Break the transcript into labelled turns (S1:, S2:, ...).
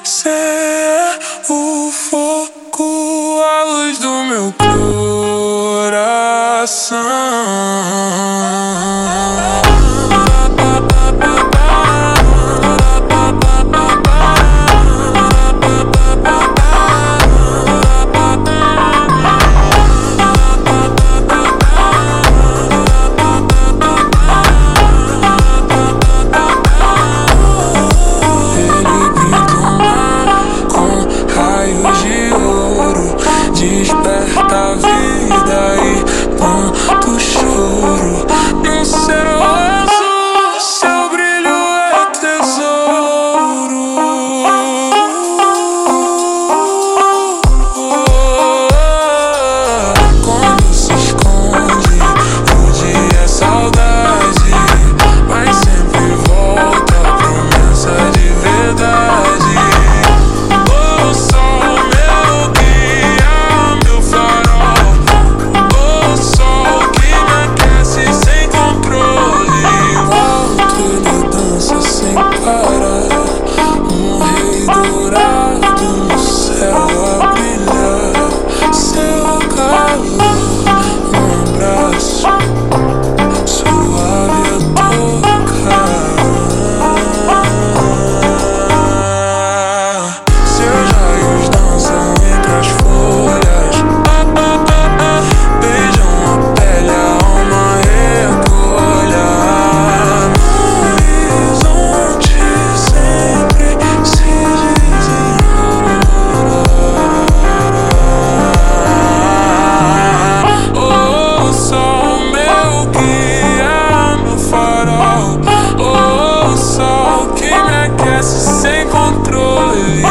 S1: Cê é o foco, a luz do meu coração. Desperta a vida e planta o choro no céu azul. Seu brilho é tesouro. Quando se esconde, o dia é saudade, mas sempre volta a promessa de verdade. O sol meu guia, meu farol, o sol que me aquece sem controle. Volto, ele dança sem parar, rei dourado no céu a brilhar. Seu calor, abraço suave a tocar. Seus raios dançam entre as folhas, beijam a pele, a alma recolha. No horizonte sempre se desenrola. O sol meu guia, meu farol, o sol que me aquece sem controle.